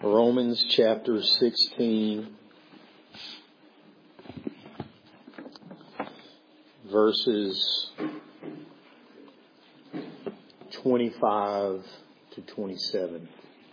Romans chapter 16, verses 25 to 27.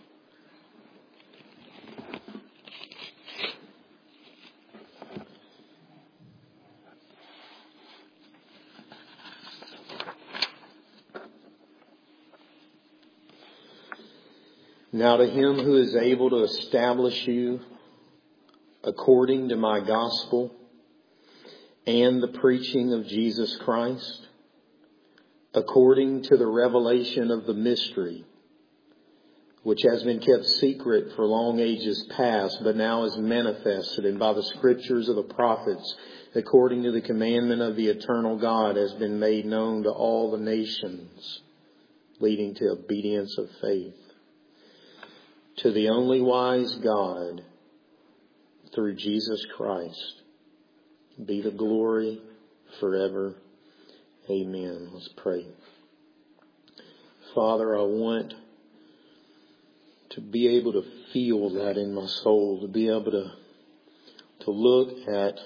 Now to him who is able to establish you according to my gospel and the preaching of Jesus Christ, according to the revelation of the mystery, which has been kept secret for long ages past, but now is manifested, and by the scriptures of the prophets, according to the commandment of the eternal God, has been made known to all the nations, leading to obedience of faith. To the only wise God, through Jesus Christ, be the glory forever. Amen. Let's pray. Father, I want to be able to feel that in my soul, to be able to look at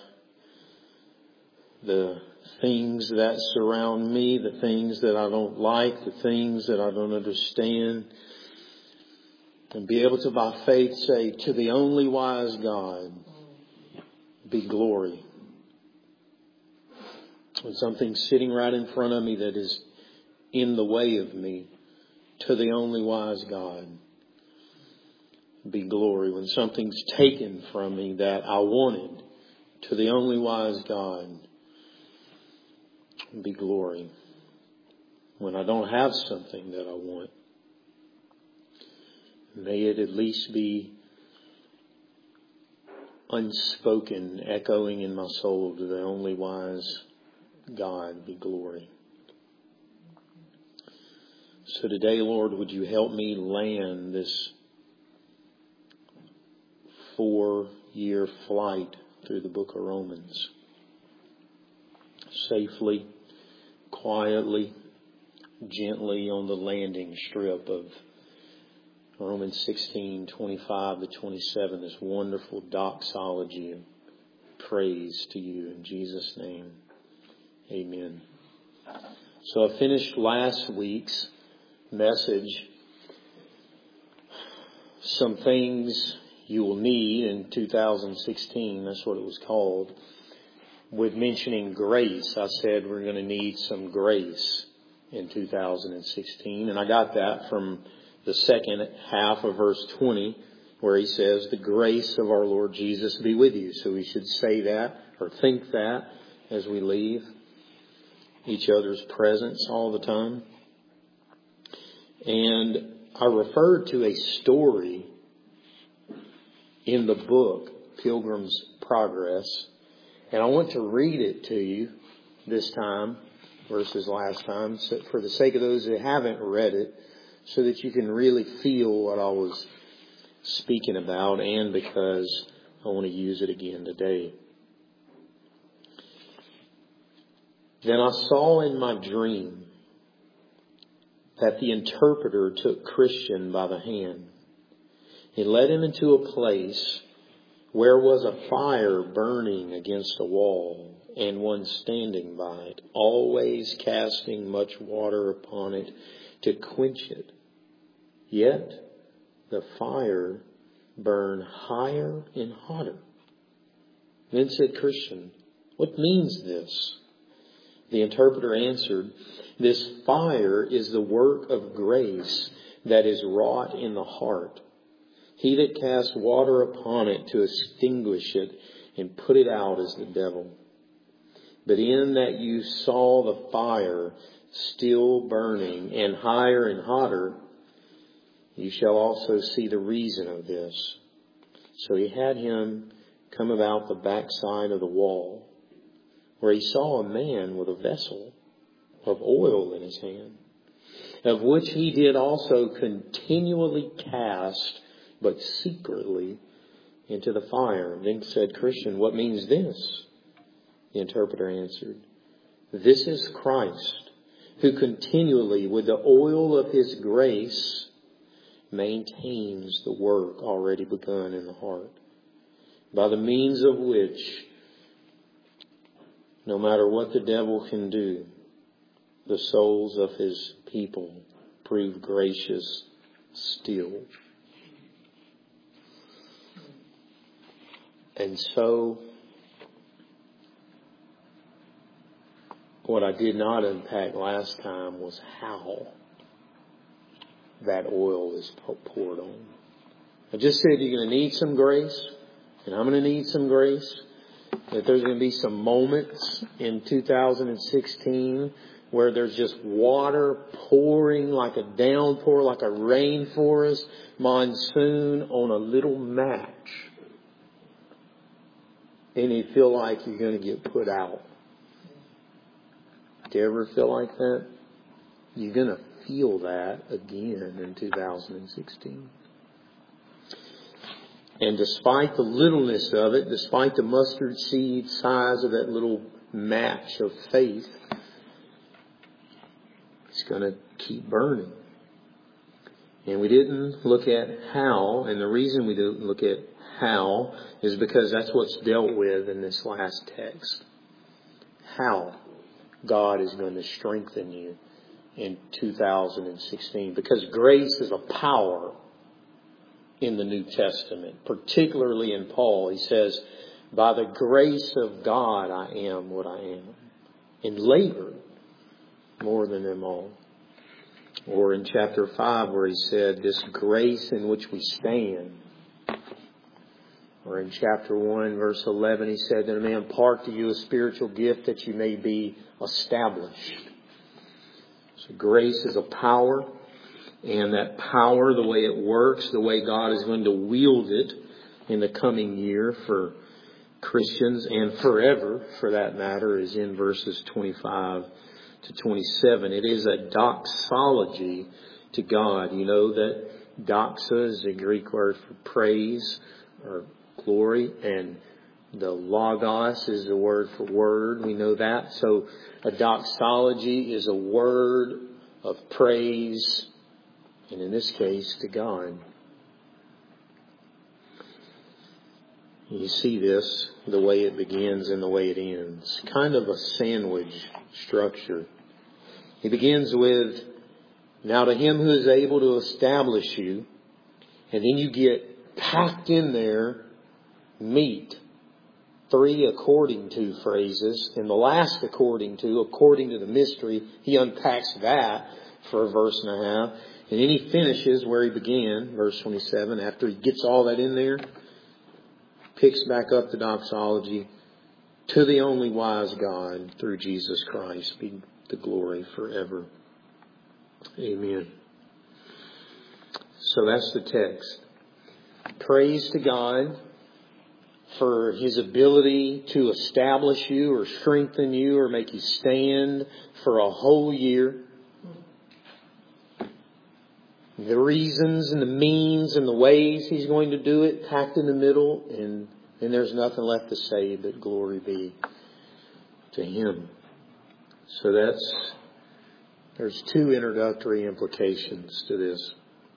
the things that surround me, the things that I don't like, the things that I don't understand, and be able to, by faith, say, to the only wise God, be glory. When something's sitting right in front of me that is in the way of me, to the only wise God, be glory. When something's taken from me that I wanted, to the only wise God, be glory. When I don't have something that I want, may it at least be unspoken, echoing in my soul, to the only wise God be glory. So today, Lord, would you help me land this 4-year flight through the book of Romans safely, quietly, gently on the landing strip of Romans 16, 25 to 27, this wonderful doxology of praise to you in Jesus' name. Amen. So I finished last week's message, Some Things You Will Need in 2016, that's what it was called, with mentioning grace. I said we're going to need some grace in 2016, and I got that from the second half of verse 20, where he says, the grace of our Lord Jesus be with you. So we should say that or think that as we leave each other's presence all the time. And I referred to a story in the book, Pilgrim's Progress. And I want to read it to you this time versus last time, so for the sake of those that haven't read it, so that you can really feel what I was speaking about, and because I want to use it again today. Then I saw in my dream that the interpreter took Christian by the hand. He led him into a place where was a fire burning against a wall, and one standing by it, always casting much water upon it to quench it. Yet the fire burned higher and hotter. Then said Christian, what means this? The interpreter answered, this fire is the work of grace that is wrought in the heart. He that casts water upon it to extinguish it and put it out is the devil. But in that you saw the fire still burning and higher and hotter, you shall also see the reason of this. So he had him come about the backside of the wall, where he saw a man with a vessel of oil in his hand, of which he did also continually cast, but secretly, into the fire. Then said Christian, what means this? The interpreter answered, this is Christ, who continually with the oil of his grace maintains the work already begun in the heart, by the means of which, no matter what the devil can do, the souls of His people prove gracious still. And so, what I did not unpack last time was how that oil is poured on. I just said you're going to need some grace, and I'm going to need some grace. That there's going to be some moments in 2016 where there's just water pouring like a downpour, like a rainforest monsoon on a little match. And you feel like you're going to get put out. Do you ever feel like that? You're going to feel that again in 2016. And despite the littleness of it, despite the mustard seed size of that little match of faith, it's going to keep burning. And we didn't look at how, and the reason we didn't look at how is because that's what's dealt with in this last text. How God is going to strengthen you in 2016. Because grace is a power in the New Testament, particularly in Paul. He says, by the grace of God I am what I am, and labor more than them all. Or in chapter 5 where he said, this grace in which we stand. Or in chapter 1 verse 11 he said that a man impart to you a spiritual gift that you may be established. So grace is a power, and that power, the way it works, the way God is going to wield it in the coming year for Christians and forever for that matter, is in verses 25 to 27. It is a doxology to God. You know that doxa is the Greek word for praise or glory, and the logos is the word for word. We know that. So a doxology is a word of praise, and in this case to God. You see this, the way it begins and the way it ends. Kind of a sandwich structure. He begins with, now to Him who is able to establish you. And then you get packed in there, meet. 3 according to phrases. And the last according to the mystery, he unpacks that for a verse and a half. And then he finishes where he began, verse 27. After he gets all that in there, picks back up the doxology. To the only wise God, through Jesus Christ, be the glory forever. Amen. So that's the text. Praise to God for His ability to establish you or strengthen you or make you stand for a whole year. The reasons and the means and the ways He's going to do it packed in the middle, and then there's nothing left to say but glory be to Him. So there's 2 introductory implications to this.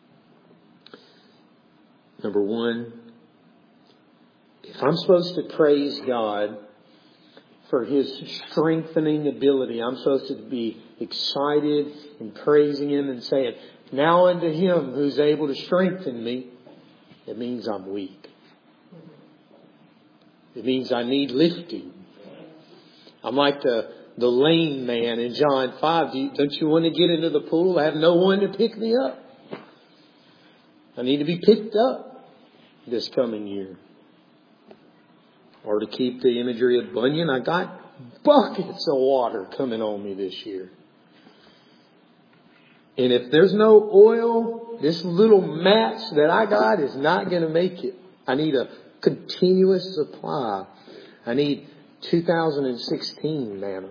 Number 1, if I'm supposed to praise God for His strengthening ability, I'm supposed to be excited and praising Him and saying, now unto Him who's able to strengthen me, it means I'm weak. It means I need lifting. I'm like the lame man in John 5. Don't you want to get into the pool? I have no one to pick me up. I need to be picked up this coming year. Or to keep the imagery of Bunyan, I got buckets of water coming on me this year. And if there's no oil, this little match that I got is not going to make it. I need a continuous supply. I need 2016 manna.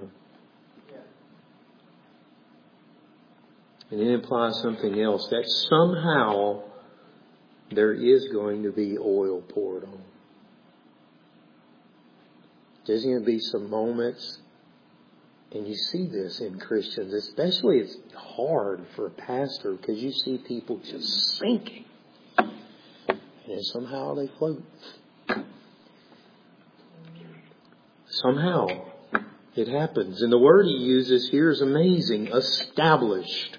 And it implies something else, that somehow there is going to be oil poured on. There's going to be some moments And you see this in Christians. Especially it's hard for a pastor because you see people just sinking. And somehow they float. Somehow it happens. And the word he uses here is amazing. Established.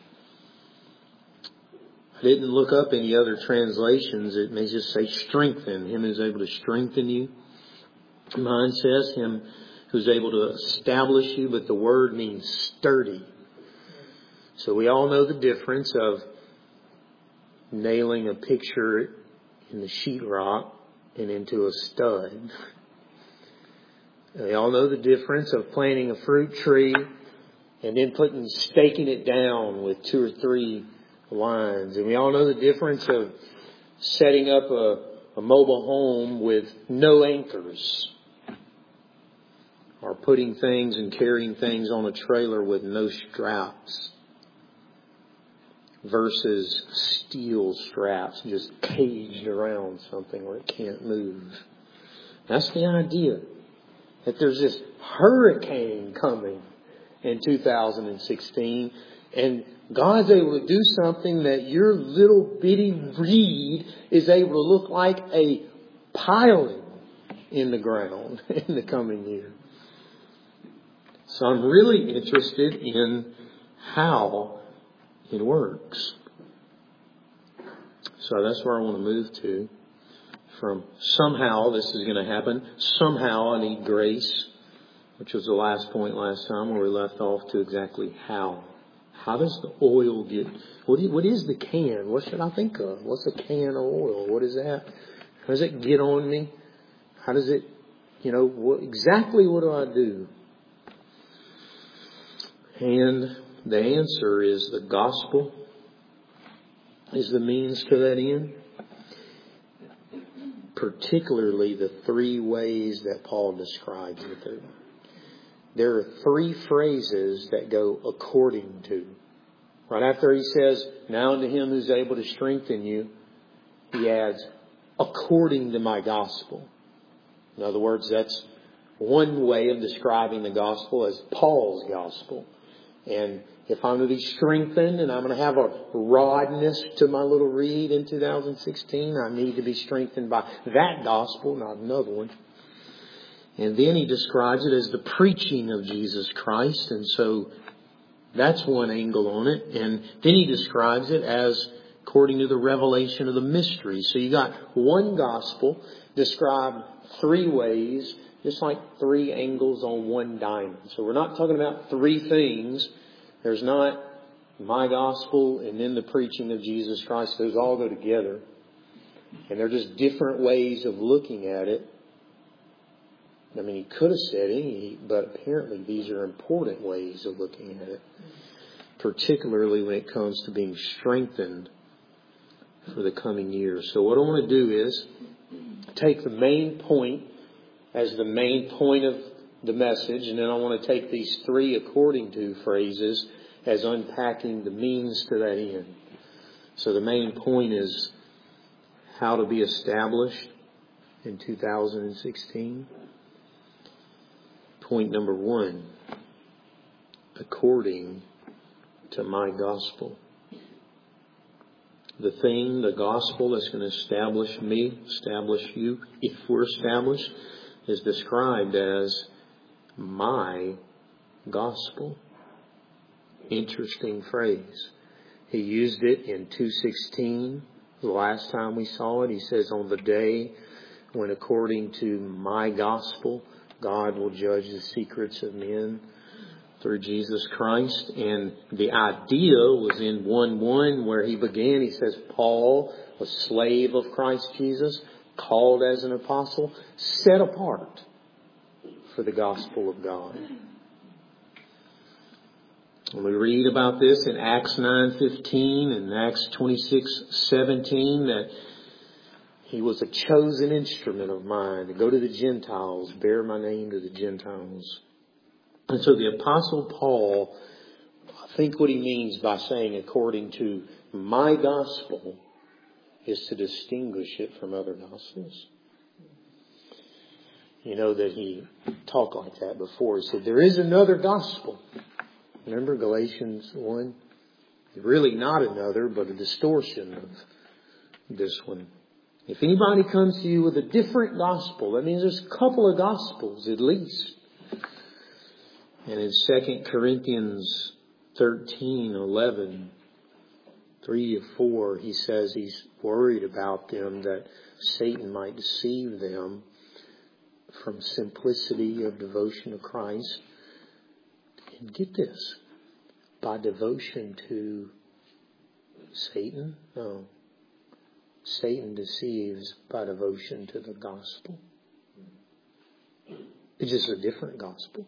I didn't look up any other translations. It may just say strengthen. Him who's able to strengthen you. Mine says him who's able to establish you, but the word means sturdy. So we all know the difference of nailing a picture in the sheetrock and into a stud. We all know the difference of planting a fruit tree and then staking it down with 2 or 3 lines. And we all know the difference of setting up a mobile home with no anchors. Or putting things and carrying things on a trailer with no straps. Versus steel straps just caged around something where it can't move. That's the idea. That there's this hurricane coming in 2016. And God's able to do something that your little bitty reed is able to look like a piling in the ground in the coming year. So I'm really interested in how it works. So that's where I want to move to. From somehow this is going to happen. Somehow I need grace, which was the last point last time where we left off, to exactly how. How does the oil get... What is the can? What should I think of? What's a can of oil? What is that? How does it get on me? How does it... exactly what do I do? And the answer is the gospel is the means to that end. Particularly the 3 ways that Paul describes it. There are 3 phrases that go according to. Right after he says, now unto him who's able to strengthen you, he adds, according to my gospel. In other words, that's one way of describing the gospel as Paul's gospel. And if I'm going to be strengthened and I'm going to have a rodness to my little reed in 2016, I need to be strengthened by that gospel, not another one. And then he describes it as the preaching of Jesus Christ. And so that's one angle on it. And then he describes it as according to the revelation of the mystery. So you got one gospel described 3 ways, just like 3 angles on one diamond. So we're not talking about 3 things. There's not my gospel and then the preaching of Jesus Christ. Those all go together. And they're just different ways of looking at it. I mean, he could have said any, but apparently these are important ways of looking at it. Particularly when it comes to being strengthened for the coming year. So what I want to do is take the main point as the main point of the message, and then I want to take these 3 according to phrases as unpacking the means to that end. So the main point is how to be established in 2016. Point number 1, according to my gospel. The thing, the gospel that's going to establish me, establish you, if we're established, is described as my gospel. Interesting phrase. He used it in 2:16. The last time we saw it, he says, on the day when according to my gospel, God will judge the secrets of men through Jesus Christ. And the idea was in 1:1 where he began. He says, Paul, a slave of Christ Jesus, called as an apostle, set apart for the gospel of God. And we read about this in Acts 9:15 and Acts 26:17 that he was a chosen instrument of mine to go to the Gentiles, bear my name to the Gentiles. And so the Apostle Paul, I think what he means by saying according to my gospel is to distinguish it from other gospels. You know that he talked like that before. He said, there is another gospel. Remember Galatians 1? Really not another, but a distortion of this one. If anybody comes to you with a different gospel, that means there's a couple of gospels at least. And in 2 Corinthians 13:11, 3-4, he says he's worried about them, that Satan might deceive them from simplicity of devotion to Christ. And get this, by devotion to Satan? No. Satan deceives by devotion to the gospel. It's just a different gospel.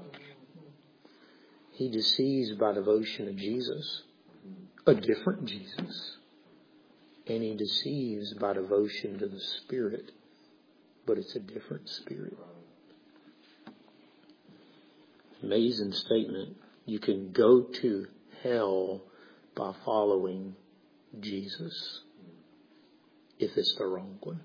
He deceives by devotion to Jesus, a different Jesus. And he deceives by devotion to the Spirit, but it's a different Spirit. Amazing statement. You can go to hell by following Jesus, if it's the wrong one.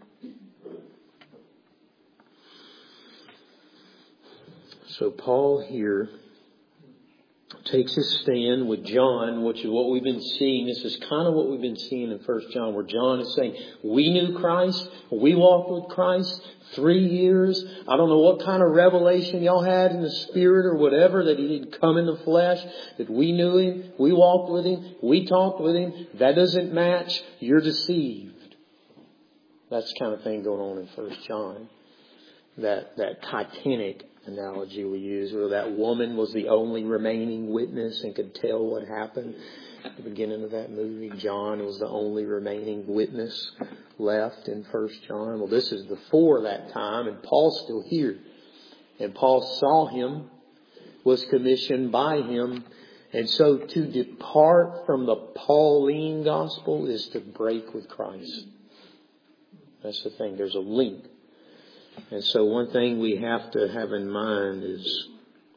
So Paul here takes his stand with John, which is what we've been seeing. This is kind of what we've been seeing in 1 John, where John is saying, we knew Christ, we walked with Christ 3 years. I don't know what kind of revelation y'all had in the Spirit or whatever, that he didn't come in the flesh, that we knew him, we walked with him, we talked with him. That doesn't match. You're deceived. That's the kind of thing going on in 1 John. That Titanic analogy we use, where that woman was the only remaining witness and could tell what happened at the beginning of that movie. John was the only remaining witness left in 1 John. Well, this is before that time, and Paul's still here. And Paul saw him, was commissioned by him. And so to depart from the Pauline gospel is to break with Christ. That's the thing. There's a link. And so one thing we have to have in mind is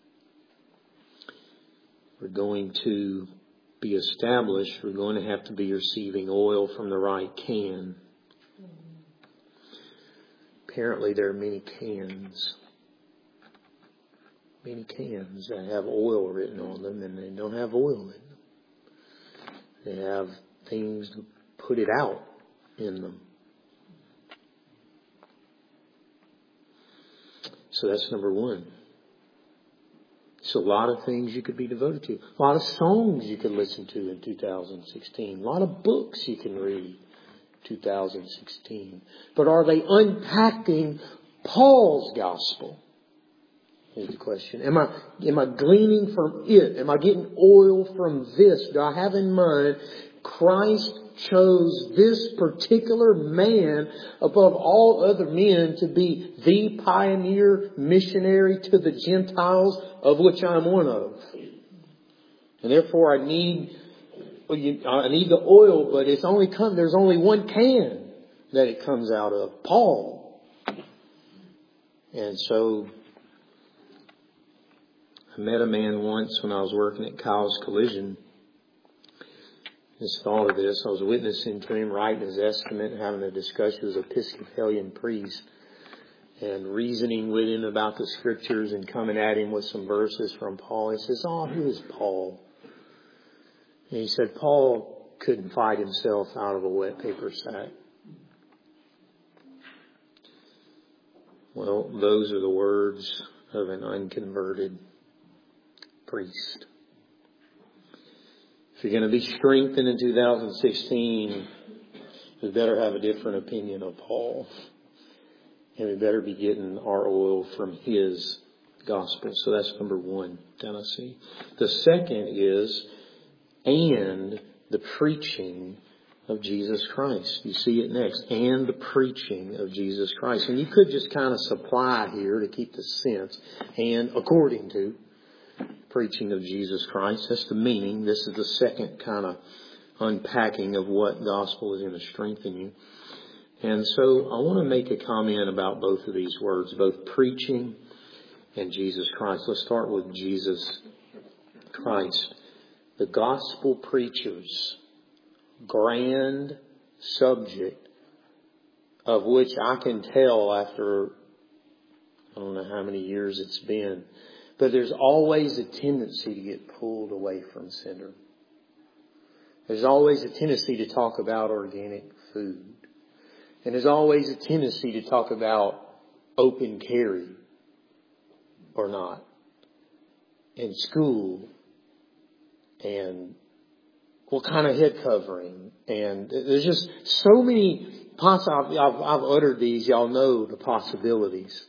we're going to be established. We're going to have to be receiving oil from the right can. Apparently there are many cans that have oil written on them, and they don't have oil in them. They have things to put it out in them. So that's number one. So a lot of things you could be devoted to. A lot of songs you could listen to in 2016. A lot of books you can read 2016. But are they unpacking Paul's gospel? Here's the question. Am I gleaning from it? Am I getting oil from this? Do I have in mind Christ chose this particular man above all other men to be the pioneer missionary to the Gentiles, of which I'm one of. And therefore I need the oil, but there's only one can that it comes out of, Paul. And so I met a man once when I was working at Kyle's Collision. Just thought of this. I was witnessing to him, writing his estimate, having a discussion with an Episcopalian priest, and reasoning with him about the scriptures and coming at him with some verses from Paul. He says, who is Paul? And he said, Paul couldn't fight himself out of a wet paper sack. Well, those are the words of an unconverted priest. If you're going to be strengthened in 2016, we better have a different opinion of Paul. And we better be getting our oil from his gospel. So that's number one, Tennessee. The second is, and the preaching of Jesus Christ. You see it next. And the preaching of Jesus Christ. And you could just kind of supply here to keep the sense. And according to preaching of Jesus Christ. That's the meaning. This is the second kind of unpacking of what gospel is going to strengthen you. And so I want to make a comment about both of these words, both preaching and Jesus Christ. Let's start with Jesus Christ. The gospel preachers, grand subject, of which I can tell after I don't know how many years it's been. But there's always a tendency to get pulled away from center. There's always a tendency to talk about organic food. And there's always a tendency to talk about open carry or not. And school. And what kind of head covering. And there's just so many I've uttered these. Y'all know the possibilities.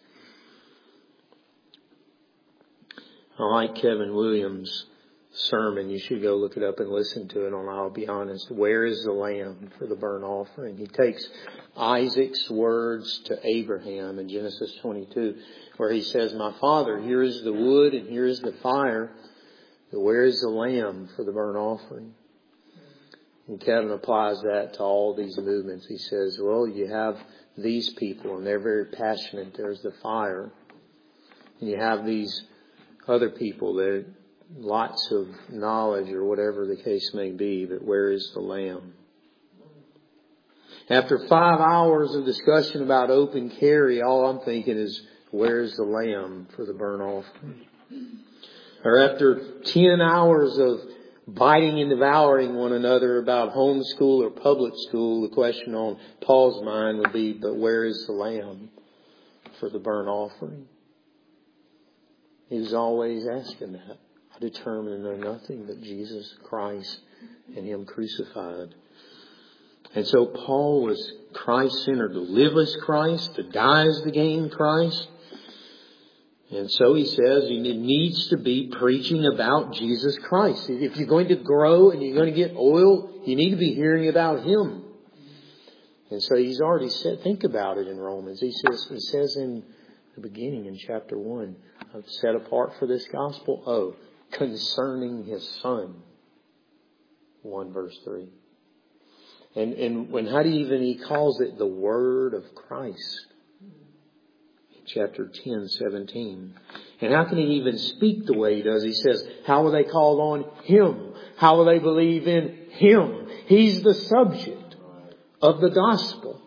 I like Kevin Williams' sermon. You should go look it up and listen to it on I'll Be Honest. Where is the lamb for the burnt offering? He takes Isaac's words to Abraham in Genesis 22, where he says, my father, here is the wood and here is the fire. But where is the lamb for the burnt offering? And Kevin applies that to all these movements. He says, well, you have these people and they're very passionate. There's the fire. And you have these other people that lots of knowledge or whatever the case may be. But where is the lamb? After 5 hours of discussion about open carry, all I'm thinking is, where's the lamb for the burnt offering? Or after 10 hours of biting and devouring one another about homeschool or public school, the question on Paul's mind would be, but where is the lamb for the burnt offering? He was always asking that. I determine to know nothing but Jesus Christ and Him crucified. And so Paul was Christ-centered. To live as Christ, to die as to gain Christ. And so he says it needs to be preaching about Jesus Christ. If you're going to grow and you're going to get oil, you need to be hearing about Him. And so he's already said, think about it in Romans. He says in the beginning in chapter 1, set apart for this gospel, concerning His Son. 1 verse 3. And when he calls it the Word of Christ. Chapter 10, 17. And how can he even speak the way he does? He says, how will they call on Him? How will they believe in Him? He's the subject of the gospel.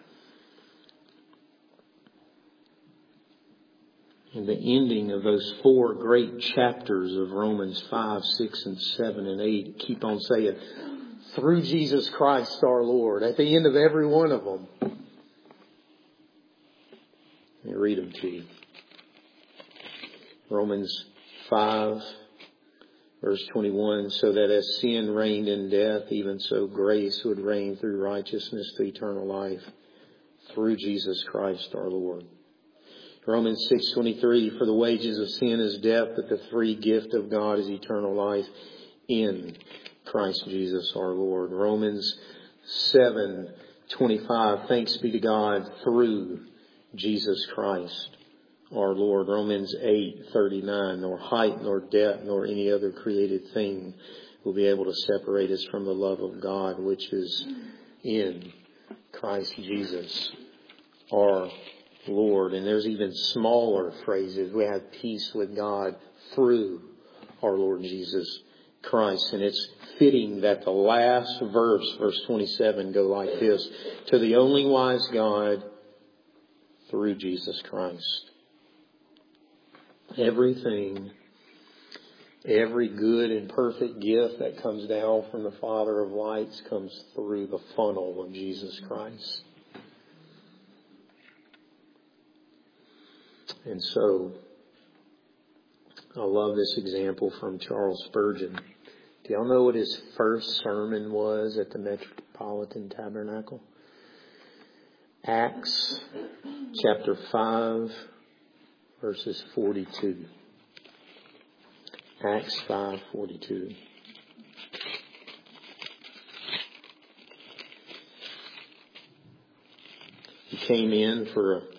And the ending of those 4 great chapters of Romans 5, 6, and 7, and 8 keep on saying, through Jesus Christ our Lord. At the end of every one of them. Let me read them to you. Romans 5, verse 21, so that as sin reigned in death, even so grace would reign through righteousness to eternal life through Jesus Christ our Lord. Romans 6:23, for the wages of sin is death, but the free gift of God is eternal life in Christ Jesus our Lord. Romans 7:25, thanks be to God through Jesus Christ our Lord. Romans 8:39, nor height, nor depth, nor any other created thing will be able to separate us from the love of God, which is in Christ Jesus our Lord. And there's even smaller phrases. We have peace with God through our Lord Jesus Christ. And it's fitting that the last verse, verse 27, go like this. To the only wise God, through Jesus Christ. Everything, every good and perfect gift that comes down from the Father of lights comes through the funnel of Jesus Christ. And so, I love this example from Charles Spurgeon. Do y'all know what his first sermon was at the Metropolitan Tabernacle? Acts chapter 5, verses 42. Acts 5:42. He came in for an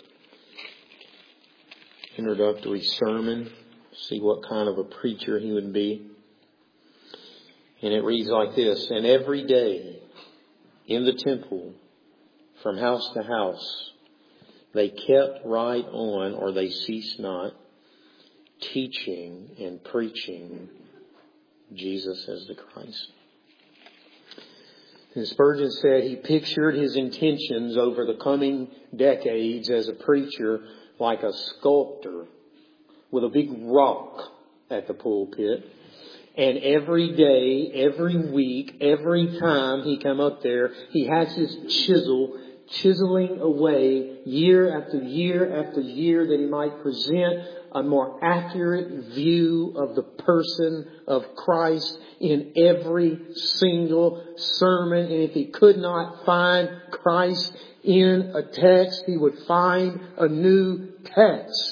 introductory sermon, see what kind of a preacher he would be. And it reads like this, and every day in the temple, from house to house, they kept right on, or they ceased not, teaching and preaching Jesus as the Christ. And Spurgeon said he pictured his intentions over the coming decades as a preacher like a sculptor with a big rock at the pulpit. And every day, every week, every time he come up there, he has his chisel chiseling away year after year after year that he might present a more accurate view of the person of Christ in every single sermon. And if he could not find Christ in a text, he would find a new text.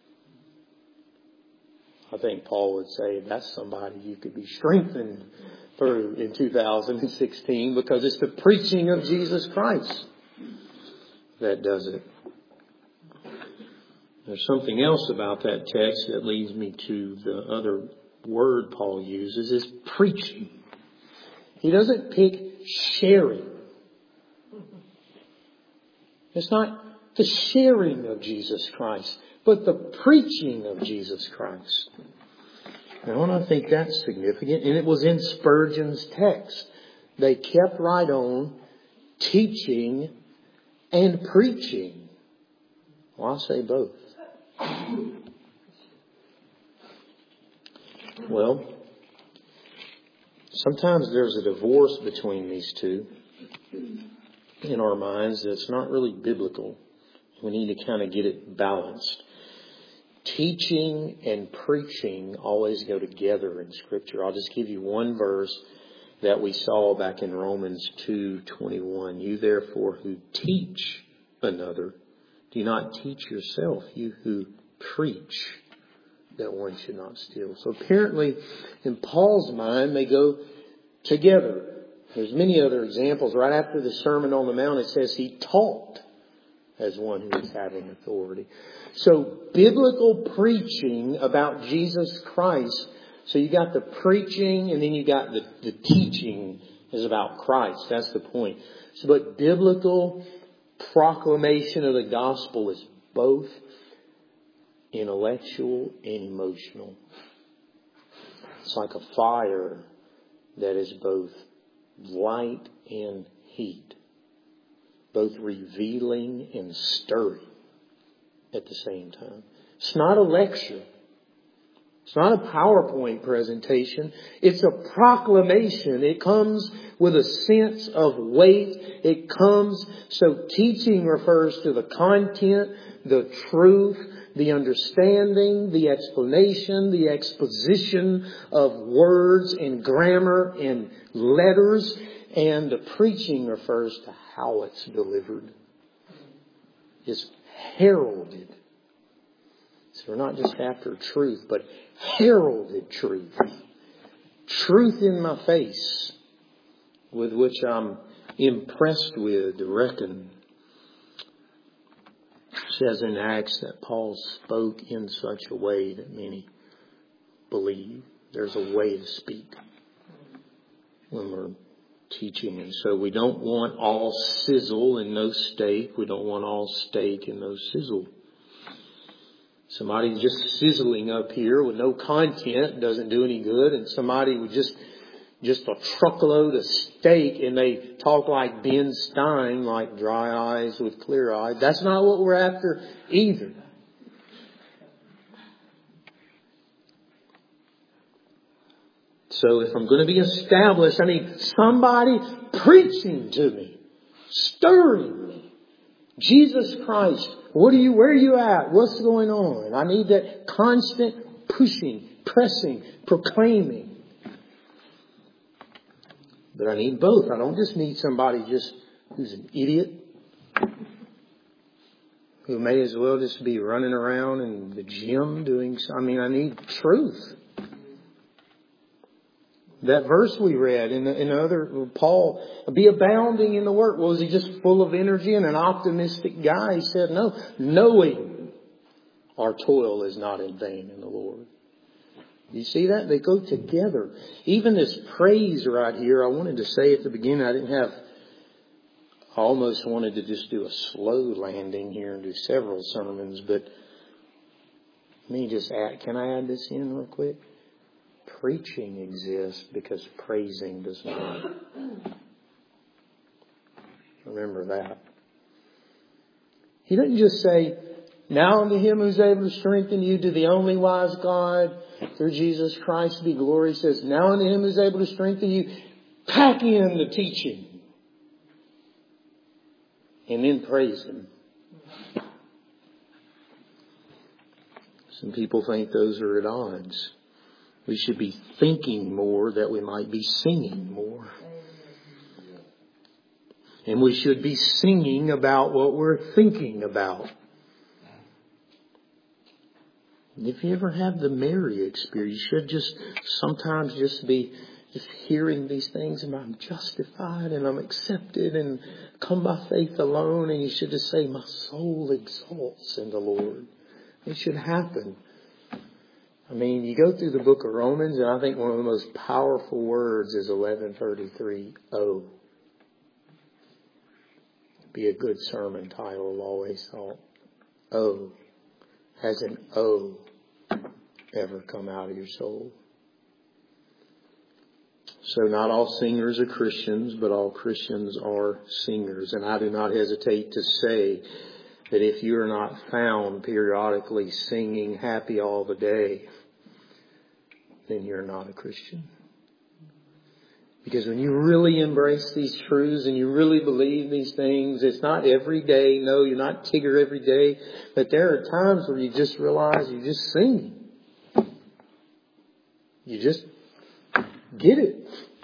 I think Paul would say that's somebody you could be strengthened through in 2016, because it's the preaching of Jesus Christ that does it. There's something else about that text that leads me to the other word Paul uses, is preaching. He doesn't pick sharing. It's not the sharing of Jesus Christ, but the preaching of Jesus Christ. Now, and I think that's significant. And it was in Spurgeon's text. They kept right on teaching and preaching. Well, I'll say both. Well, sometimes there's a divorce between these two in our minds that's not really biblical. We need to kind of get it balanced. Teaching and preaching always go together in Scripture. I'll just give you one verse that we saw back in Romans 2:21. You therefore who teach another, do not teach yourself. You who preach that one should not steal. So apparently, in Paul's mind, they go together. There's many other examples. Right after the Sermon on the Mount, it says he taught as one who is having authority. So biblical preaching about Jesus Christ. So you got the preaching and then you got the teaching is about Christ. That's the point. So, but biblical proclamation of the gospel is both intellectual and emotional. It's like a fire that is both light and heat, both revealing and stirring at the same time. It's not a lecture. It's not a PowerPoint presentation. It's a proclamation. It comes with a sense of weight. It comes, so teaching refers to the content, the truth, the understanding, the explanation, the exposition of words and grammar and letters. And the preaching refers to how it's delivered. It's heralded. So we're not just after truth, but heralded truth. Truth in my face, with which I'm impressed with, to reckon. It says in Acts that Paul spoke in such a way that many believe. There's a way to speak when we're teaching. And so we don't want all sizzle and no steak. We don't want all steak and no sizzle. Somebody just sizzling up here with no content doesn't do any good. And somebody with just a truckload of steak and they talk like Ben Stein, like dry eyes with clear eyes. That's not what we're after either. So if I'm going to be established, I need somebody preaching to me, stirring me. Jesus Christ, where are you at? What's going on? I need that constant pushing, pressing, proclaiming. But I need both. I don't just need somebody who's an idiot, who may as well just be running around in the gym doing. I need truth. That verse we read in the other, Paul, be abounding in the work. Was he just full of energy and an optimistic guy? He said, no, knowing our toil is not in vain in the Lord. You see that? They go together. Even this praise right here, I wanted to say at the beginning, I almost wanted to just do a slow landing here and do several sermons, but let me just add, can I add this in real quick? Preaching exists because praising does not. Remember that. He doesn't just say, Now unto Him who's able to strengthen you, to the only wise God, through Jesus Christ be glory. He says, now unto Him who's able to strengthen you, pack in the teaching. And then praise Him. Some people think those are at odds. We should be thinking more that we might be singing more. And we should be singing about what we're thinking about. If you ever have the Mary experience, you should just sometimes just be just hearing these things, and I'm justified and I'm accepted and come by faith alone. And you should just say, my soul exalts in the Lord. It should happen. I mean, you go through the book of Romans, and I think one of the most powerful words is 11:33. Oh. Be a good sermon title, I've always thought. Oh. Has an O ever come out of your soul? So not all singers are Christians, but all Christians are singers. And I do not hesitate to say that if you are not found periodically singing happy all the day, then you're not a Christian. Because when you really embrace these truths and you really believe these things, it's not every day. No, you're not Tigger every day. But there are times where you just realize you're just singing. You just get it.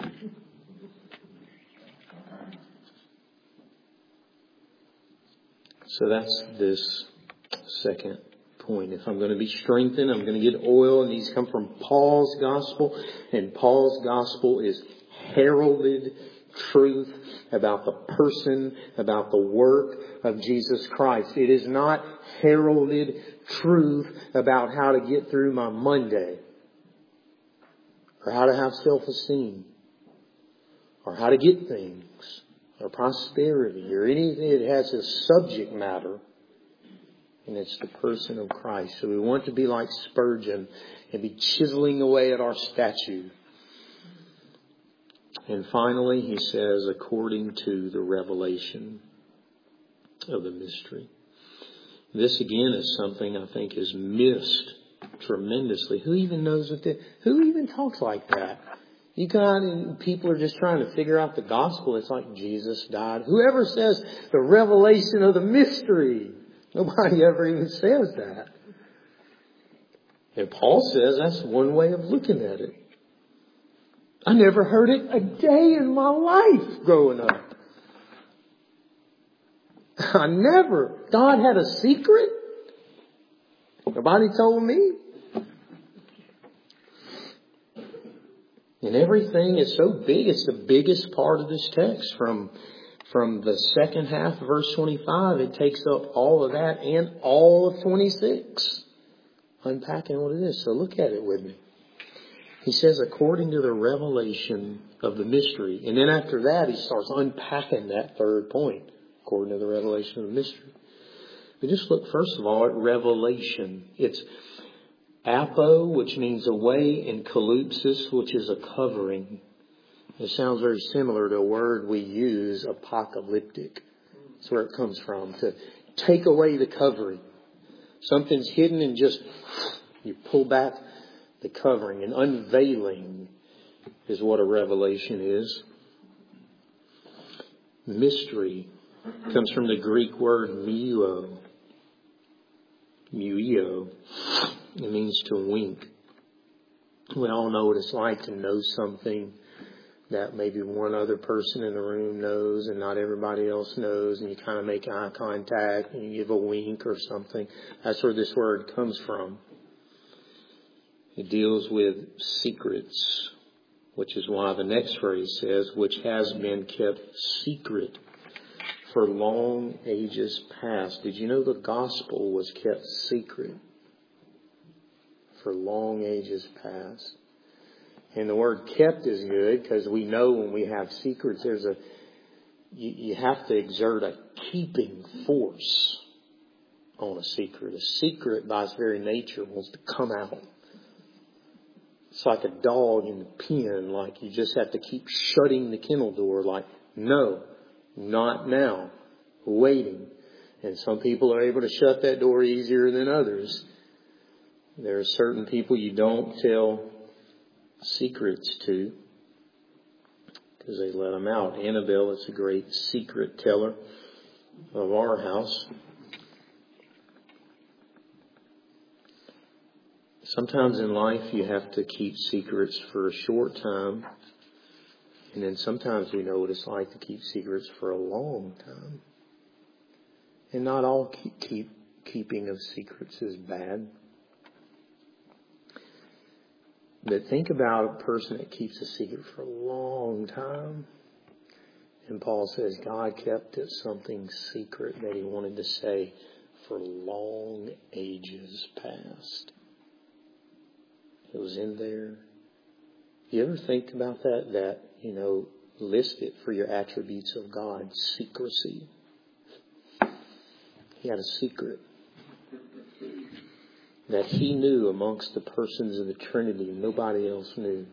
So that's this second point. If I'm going to be strengthened, I'm going to get oil. And these come from Paul's gospel. And Paul's gospel is heralded truth about the person, about the work of Jesus Christ. It is not heralded truth about how to get through my Monday, or how to have self-esteem, or how to get things, or prosperity, or anything. It has a subject matter, and it's the person of Christ. So we want to be like Spurgeon and be chiseling away at our statue. And finally, he says, according to the revelation of the mystery. This again is something I think is missed tremendously. Who even knows what who even talks like that? You got, and people are just trying to figure out the gospel. It's like Jesus died. Whoever says the revelation of the mystery, nobody ever even says that. And Paul says that's one way of looking at it. I never heard it a day in my life growing up. I never. God had a secret? Nobody told me. And everything is so big. It's the biggest part of this text. From the second half of verse 25, it takes up all of that and all of 26. Unpacking what it is. So look at it with me. He says, according to the revelation of the mystery. And then after that, he starts unpacking that third point. According to the revelation of the mystery. But just look, first of all, at revelation. It's apo, which means away, and kalypsis, which is a covering. It sounds very similar to a word we use, apocalyptic. That's where it comes from. To take away the covering. Something's hidden and just you pull back the covering. And unveiling is what a revelation is. Mystery comes from the Greek word muo. Muio. It means to wink. We all know what it's like to know something that maybe one other person in the room knows and not everybody else knows, and you kind of make eye contact and you give a wink or something. That's where this word comes from. It deals with secrets, which is why the next phrase says, which has been kept secret for long ages past. Did you know the gospel was kept secret for long ages past? And the word kept is good because we know when we have secrets, you have to exert a keeping force on a secret. A secret by its very nature wants to come out. It's like a dog in the pen, like you just have to keep shutting the kennel door like, no, not now, waiting. And some people are able to shut that door easier than others. There are certain people you don't tell secrets to because they let them out. Annabelle is a great secret teller of our house. Sometimes in life you have to keep secrets for a short time. And then sometimes we know what it's like to keep secrets for a long time. And not all keeping of secrets is bad. But think about a person that keeps a secret for a long time. And Paul says God kept it something secret that he wanted to say for long ages past. It was in there. You ever think about that? List it for your attributes of God. Secrecy. He had a secret that he knew amongst the persons of the Trinity. Nobody else knew.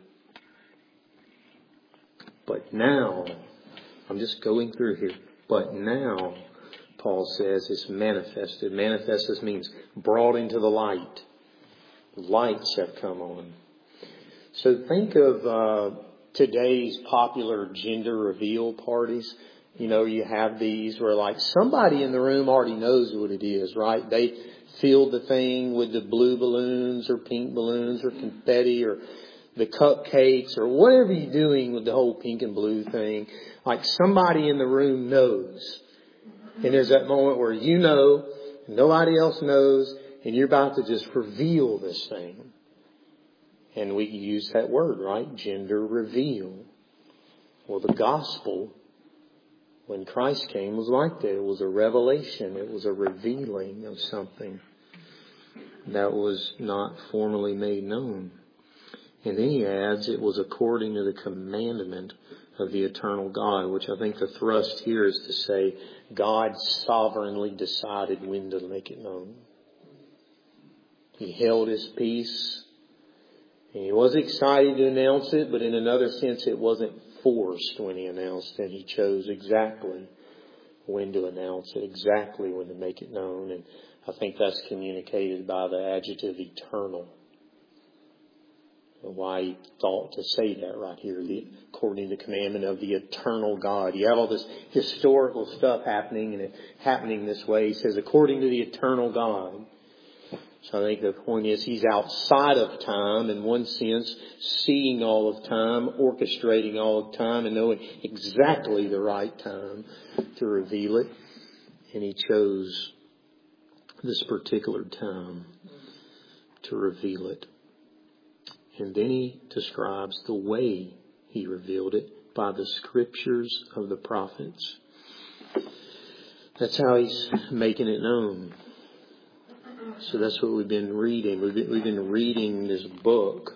But now, I'm just going through here. But now, Paul says, it's manifested. Manifested means brought into the light. Lights have come on. So think of today's popular gender reveal parties. You have these where like somebody in the room already knows what it is, right? They filled the thing with the blue balloons or pink balloons or confetti or the cupcakes or whatever you're doing with the whole pink and blue thing. Like somebody in the room knows. And there's that moment where you know, and nobody else knows, and you're about to just reveal this thing. And we use that word, right? Gender reveal. Well, the gospel, when Christ came, was like that. It was a revelation. It was a revealing of something that was not formally made known. And then he adds, it was according to the commandment of the eternal God, which I think the thrust here is to say God sovereignly decided when to make it known. He held his peace. And he was excited to announce it, but in another sense it wasn't forced when he announced it. He chose exactly when to announce it, exactly when to make it known. And I think that's communicated by the adjective eternal. And why he thought to say that right here, according to the commandment of the eternal God. You have all this historical stuff happening and it happening this way. He says, according to the eternal God. So I think the point is he's outside of time in one sense, seeing all of time, orchestrating all of time and knowing exactly the right time to reveal it. And he chose this particular time to reveal it. And then he describes the way he revealed it by the scriptures of the prophets. That's how he's making it known. So that's what we've been reading. We've been reading this book.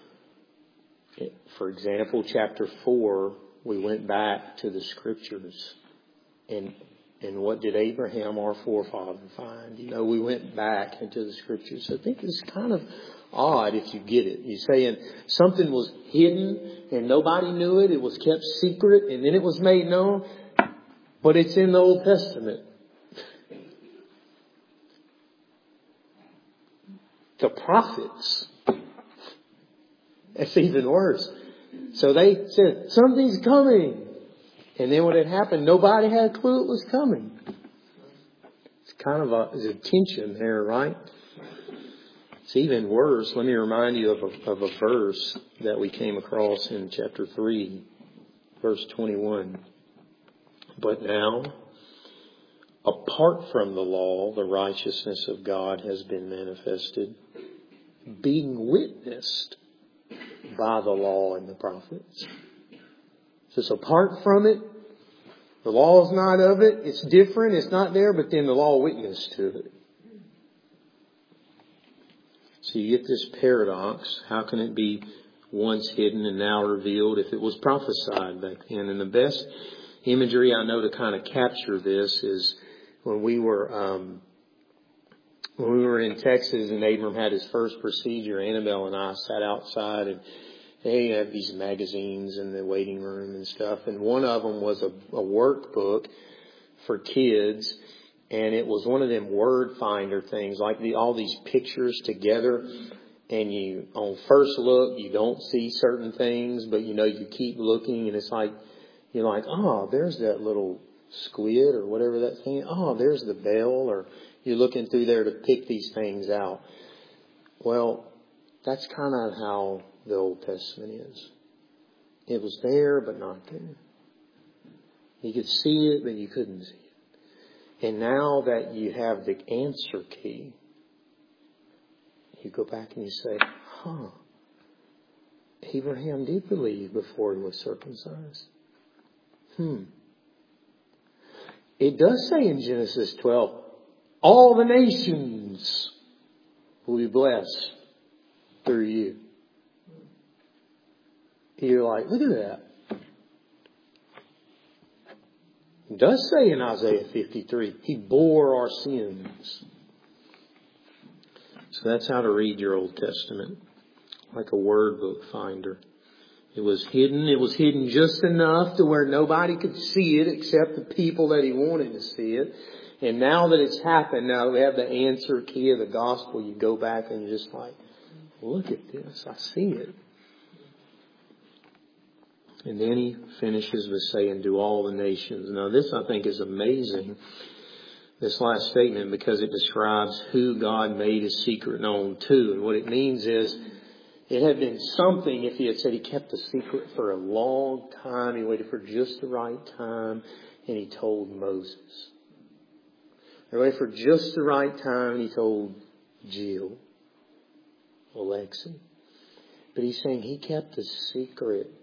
For example, chapter 4, we went back to the scriptures. And what did Abraham, our forefather, find? We went back into the scriptures. I think it's kind of odd if you get it. You're saying something was hidden and nobody knew it. It was kept secret and then it was made known. But it's in the Old Testament. The prophets. That's even worse. So they said, something's coming. And then when it happened, nobody had a clue it was coming. It's kind of a tension there, right? It's even worse. Let me remind you of a verse that we came across in chapter 3, verse 21. But now, apart from the law, the righteousness of God has been manifested, being witnessed by the law and the prophets. So it's apart from it. The law is not of it. It's different. It's not there, but then the law witnessed to it. So you get this paradox. How can it be once hidden and now revealed if it was prophesied back then? And the best imagery I know to kind of capture this is when we were in Texas and Abram had his first procedure. Annabelle and I sat outside and they have these magazines in the waiting room and stuff. And one of them was a workbook for kids. And it was one of them word finder things, like all these pictures together. And you, on first look, you don't see certain things, but you keep looking, and it's like, you're like, oh, there's that little squid or whatever that thing. Oh, there's the bell, or you're looking through there to pick these things out. Well, that's kind of how the Old Testament is. It was there, but not there. You could see it, but you couldn't see it. And now that you have the answer key, you go back and you say, Abraham did believe before he was circumcised. It does say in Genesis 12, all the nations will be blessed through you. You're like, look at that. It does say in Isaiah 53, He bore our sins. So that's how to read your Old Testament, like a word book finder. It was hidden. It was hidden just enough to where nobody could see it except the people that He wanted to see it. And now that it's happened, now that we have the answer key of the gospel, you go back and you're just like, look at this. I see it. And then He finishes with saying, to all the nations. Now this, I think, is amazing, this last statement, because it describes who God made His secret known to. And what it means is, it had been something if He had said He kept the secret for a long time. He waited for just the right time, and He told Moses. He waited for just the right time, and He told Jill, Alexi. But He's saying He kept the secret.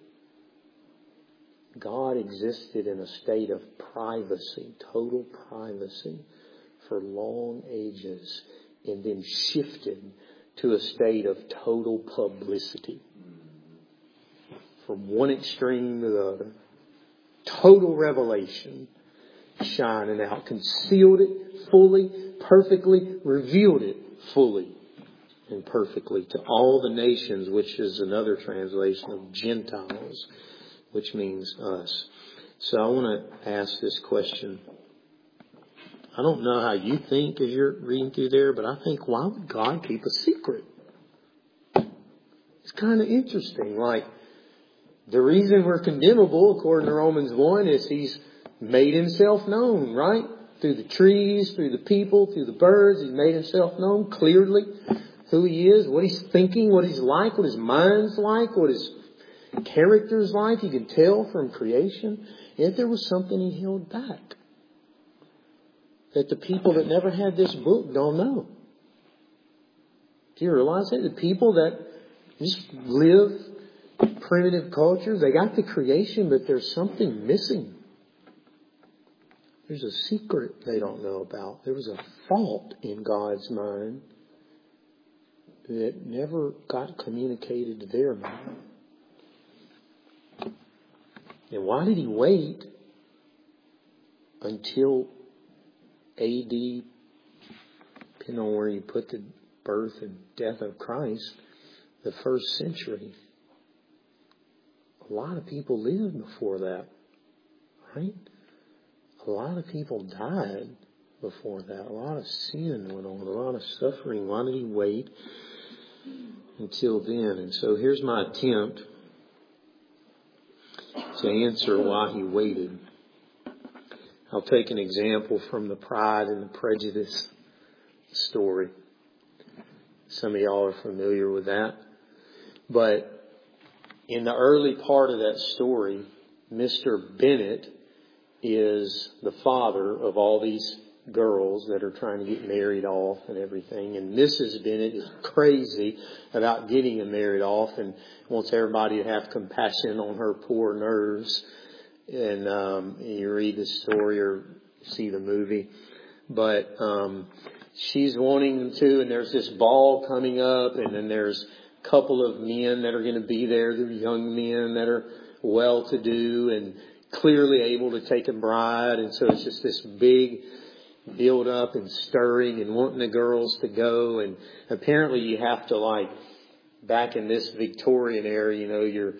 God existed in a state of privacy, total privacy, for long ages, and then shifted to a state of total publicity. From one extreme to the other. Total revelation shining out. Concealed it fully, perfectly, revealed it fully and perfectly to all the nations, which is another translation of Gentiles, which means us. So I want to ask this question. I don't know how you think as you're reading through there, but I think, why would God keep a secret? It's kind of interesting. Like, the reason we're condemnable, according to Romans 1, is He's made Himself known, right? Through the trees, through the people, through the birds. He's made Himself known clearly. Who He is, what He's thinking, what He's like, what His mind's like, what His character's like. You can tell from creation. Yet there was something He held back that the people that never had this book don't know. Do you realize that? The people that just live primitive cultures, they got the creation, but there's something missing. There's a secret they don't know about. There was a fault in God's mind that never got communicated to their mind. And why did He wait until AD, depending on where you put the birth and death of Christ, the first century? A lot of people lived before that, right? A lot of people died before that. A lot of sin went on, a lot of suffering. Why did He wait until then? And so here's my attempt to answer why He waited. I'll take an example from the Pride and the Prejudice story. Some of y'all are familiar with that. But in the early part of that story, Mr. Bennet is the father of all these girls that are trying to get married off and everything. And Mrs. Bennet is crazy about getting them married off and wants everybody to have compassion on her poor nerves. And you read the story or see the movie. But she's wanting them to, and there's this ball coming up, and then there's a couple of men that are going to be there. They're young men that are well-to-do and clearly able to take a bride. And so it's just this big build up and stirring and wanting the girls to go. And apparently you have to, like, back in this Victorian era,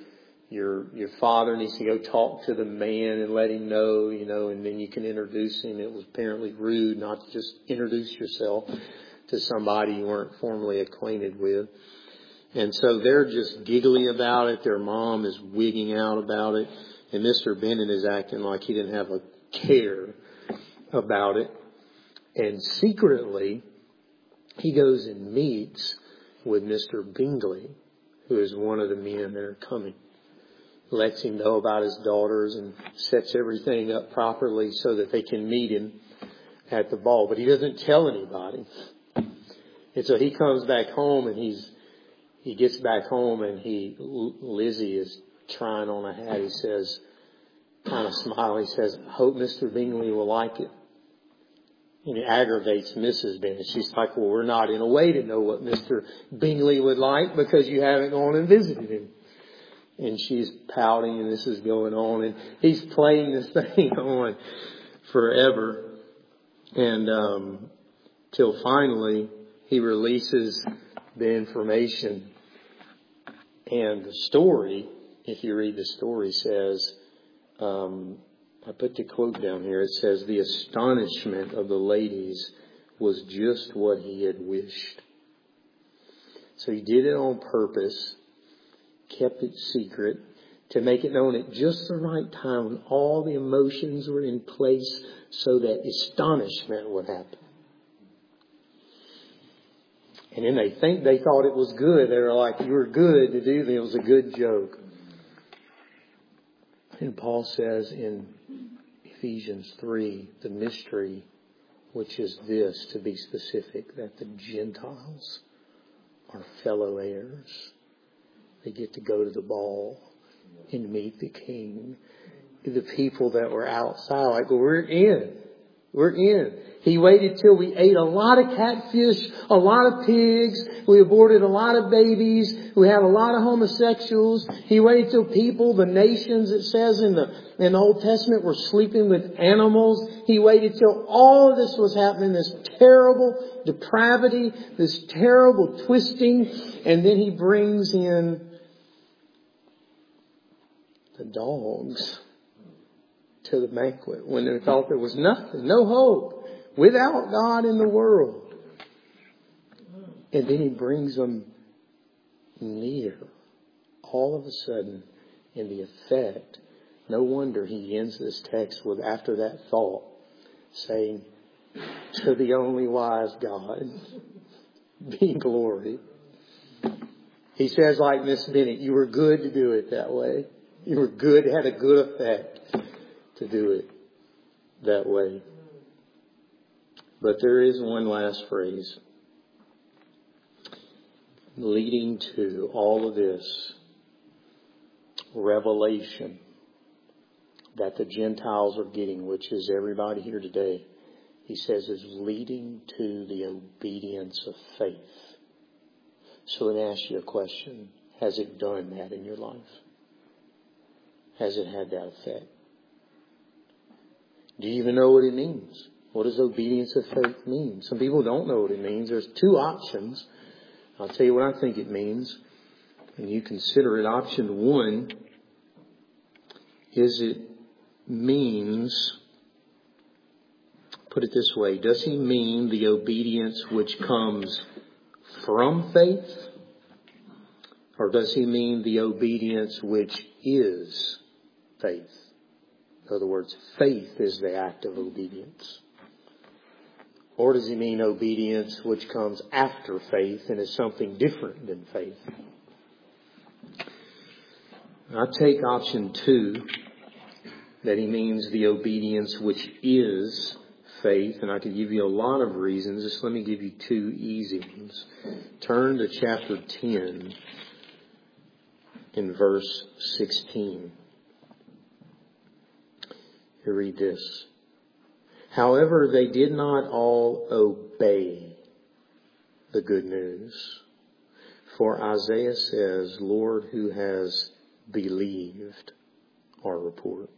your father needs to go talk to the man and let him know, and then you can introduce him. It was apparently rude not to just introduce yourself to somebody you weren't formally acquainted with. And so they're just giggly about it. Their mom is wigging out about it. And Mr. Bennett is acting like he didn't have a care about it. And secretly, he goes and meets with Mr. Bingley, who is one of the men that are coming. Lets him know about his daughters and sets everything up properly so that they can meet him at the ball. But he doesn't tell anybody. And so he comes back home and he gets back home and Lizzie is trying on a hat. He says, kind of smiling, he says, "Hope Mr. Bingley will like it." And it aggravates Mrs. Bennett. She's like, "Well, we're not in a way to know what Mr. Bingley would like because you haven't gone and visited him." And she's pouting and this is going on. And he's playing this thing on forever. And till finally he releases the information. And the story, if you read the story, says, I put the quote down here. It says, "The astonishment of the ladies was just what he had wished." So he did it on purpose, kept it secret, to make it known at just the right time when all the emotions were in place so that astonishment would happen. And then they thought it was good. They were like, "You were good to do this. It was a good joke." And Paul says in Ephesians 3, the mystery, which is this, to be specific, that the Gentiles are fellow heirs. They get to go to the ball and meet the King. The people that were outside, like, well, we're in. We're in. He waited till we ate a lot of catfish, a lot of pigs. We aborted a lot of babies. We had a lot of homosexuals. He waited till people, the nations, it says in the Old Testament, were sleeping with animals. He waited till all of this was happening, this terrible depravity, this terrible twisting. And then he brings in the dogs to the banquet when they thought there was nothing, no hope, without God in the world. And then he brings them near. All of a sudden, in the effect, no wonder he ends this text with, after that thought, saying, "To the only wise God be glory." He says, like Miss Bennett, "You were good to do it that way. You were good, had a good effect to do it that way." But there is one last phrase leading to all of this revelation that the Gentiles are getting, which is everybody here today. He says is leading to the obedience of faith. So let me ask you a question. Has it done that in your life? Has it had that effect? Do you even know what it means? What does obedience of faith mean? Some people don't know what it means. There's two options. I'll tell you what I think it means. And you consider it. Option one is it means, put it this way, does he mean the obedience which comes from faith? Or does he mean the obedience which is faith? In other words, faith is the act of obedience. Or does he mean obedience which comes after faith and is something different than faith? I take option two, that he means the obedience which is faith, and I could give you a lot of reasons. Just let me give you two easy ones. Turn to chapter 10 in verse 16. You read this. "However, they did not all obey the good news. For Isaiah says, 'Lord, who has believed our report?'"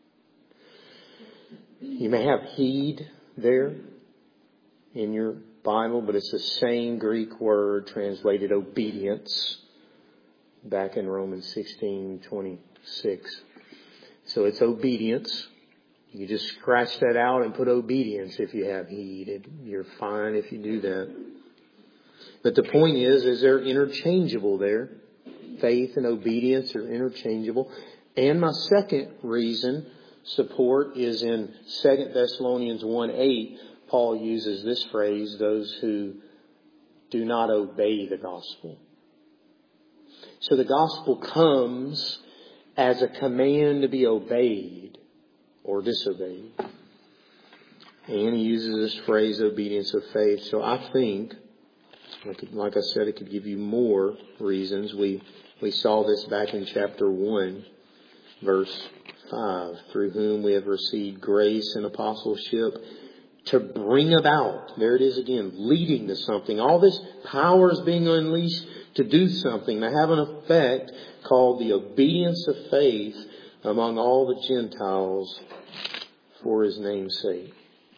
You may have heed there in your Bible, but it's the same Greek word translated obedience. back in Romans 16:26. So it's obedience. You can just scratch that out and put obedience if you have heed. You're fine if you do that. But the point is they're interchangeable there. Faith and obedience are interchangeable. And my second reason, support, is in 2 Thessalonians 1:8. Paul uses this phrase, those who do not obey the gospel. So the gospel comes as a command to be obeyed or disobeyed. And he uses this phrase, obedience of faith. So I think, like I said, it could give you more reasons. We saw this back in chapter 1, verse 5. Through whom we have received grace and apostleship to bring about, there it is again, leading to something. All this power is being unleashed to do something, to have an effect called the obedience of faith among all the Gentiles for His name's sake.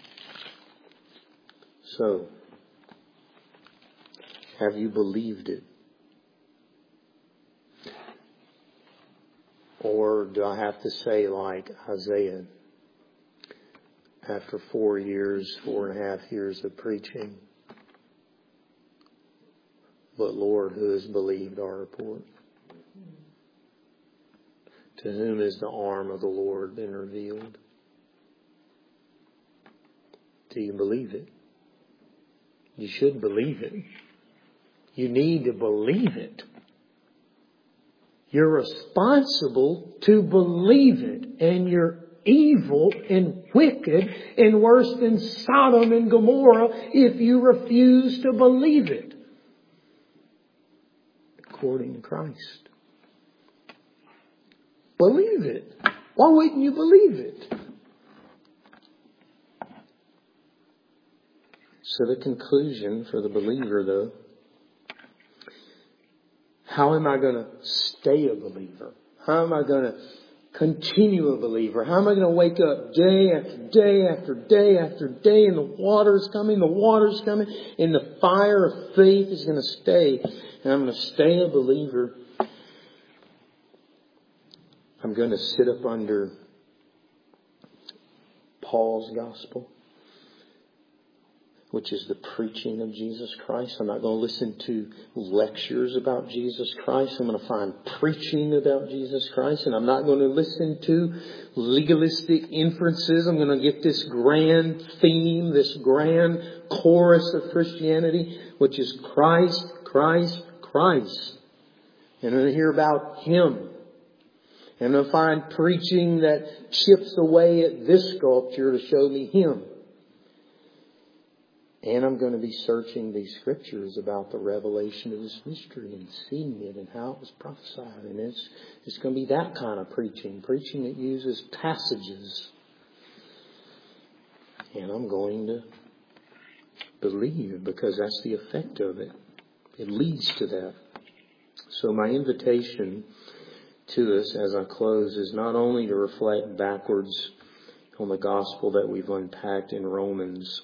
So, have you believed it? Or do I have to say like Isaiah, after 4.5 years of preaching, but Lord, who has believed our report? To whom has the arm of the Lord been revealed? Do you believe it? You should believe it. You need to believe it. You're responsible to believe it. And you're evil and wicked and worse than Sodom and Gomorrah if you refuse to believe it. According to Christ. Believe it. Why wouldn't you believe it? So the conclusion for the believer, though, how am I going to stay a believer? How am I going to continue a believer? How am I going to wake up day after day after day after day, and the water's coming, and the fire of faith is going to stay, and I'm going to stay a believer? I'm going to sit up under Paul's gospel, which is the preaching of Jesus Christ. I'm not going to listen to lectures about Jesus Christ. I'm going to find preaching about Jesus Christ. And I'm not going to listen to legalistic inferences. I'm going to get this grand theme, this grand chorus of Christianity, which is Christ, Christ, Christ. And I'm going to hear about Him. And I'm going to find preaching that chips away at this sculpture to show me Him. And I'm going to be searching these scriptures about the revelation of this mystery and seeing it and how it was prophesied. And it's going to be that kind of preaching that uses passages. And I'm going to believe, because that's the effect of it. It leads to that. So my invitation to us as I close is not only to reflect backwards on the gospel that we've unpacked in Romans,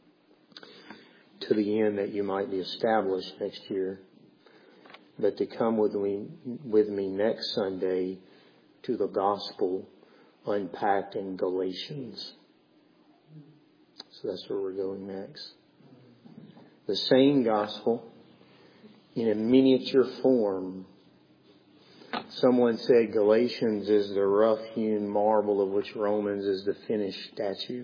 to the end that you might be established next year, but to come with me next Sunday to the gospel unpacked in Galatians. So that's where we're going next. The same gospel in a miniature form. Someone said Galatians is the rough-hewn marble of which Romans is the finished statue.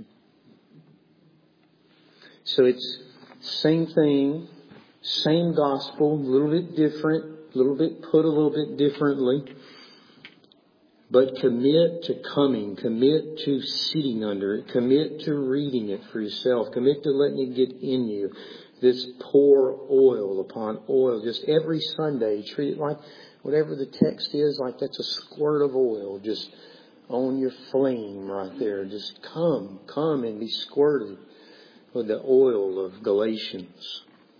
So it's same thing, same gospel, a little bit different, a little bit put a little bit differently. But commit to coming, commit to sitting under it, commit to reading it for yourself, commit to letting it get in you. This pour oil upon oil, just every Sunday. Treat it like whatever the text is, like that's a squirt of oil just on your flame right there. Just come and be squirted with the oil of Galatians.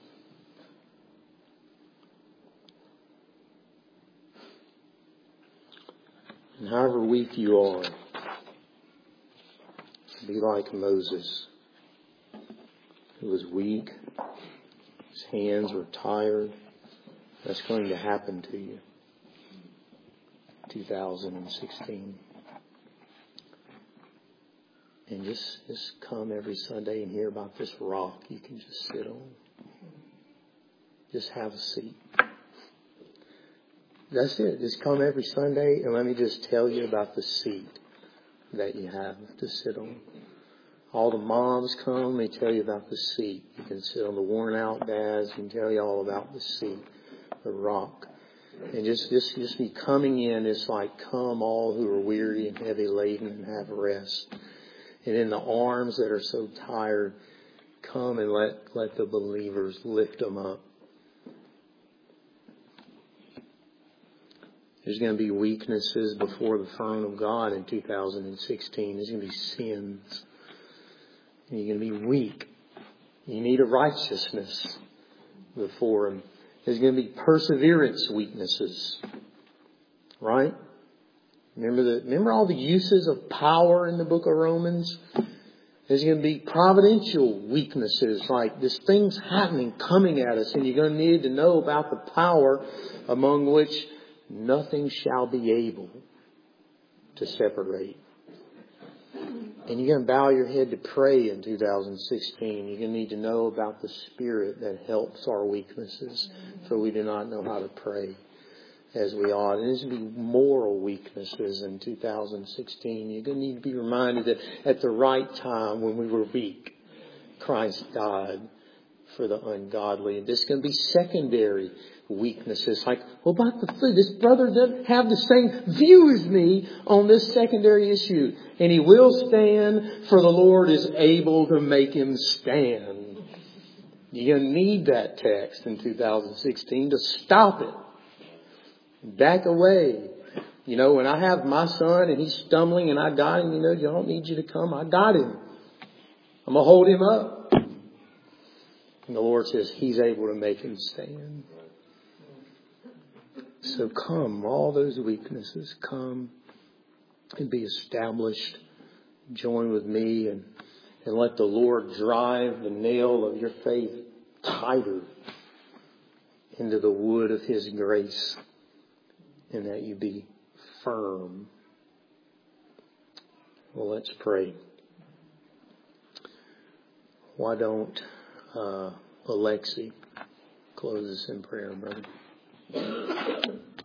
And however weak you are, be like Moses, who was weak. His hands were tired. That's going to happen to you. 2016. And just come every Sunday and hear about this rock you can just sit on. Just have a seat. That's it. Just come every Sunday and let me just tell you about the seat that you have to sit on. All the moms come, they tell you about the seat. You can sit on the worn out dads and tell you all about the seat, the rock. And just be coming in, it's like, come all who are weary and heavy laden and have rest. And in the arms that are so tired, come and let the believers lift them up. There's going to be weaknesses before the throne of God in 2016. There's going to be sins. And you're going to be weak. You need a righteousness before Him. There's going to be perseverance weaknesses. Right? Remember all the uses of power in the book of Romans? There's going to be providential weaknesses, like there's things happening, coming at us, and you're going to need to know about the power among which nothing shall be able to separate. And you're going to bow your head to pray in 2016. You're going to need to know about the Spirit that helps our weaknesses, for we do not know how to pray as we ought. And there's going to be moral weaknesses in 2016. You're going to need to be reminded that at the right time, when we were weak, Christ died for the ungodly. And there's going to be secondary weaknesses, like, well, about the food, this brother doesn't have the same view as me on this secondary issue. And he will stand, for the Lord is able to make him stand. You're going to need that text in 2016 to stop it. Back away. You know, when I have my son and he's stumbling and I got him, you know, you don't need you to come. I got him. I'm going to hold him up. And the Lord says He's able to make him stand. So come, all those weaknesses, come and be established. Join with me and let the Lord drive the nail of your faith tighter into the wood of His grace, and that you be firm. Well, let's pray. Why don't Alexi close us in prayer, brother?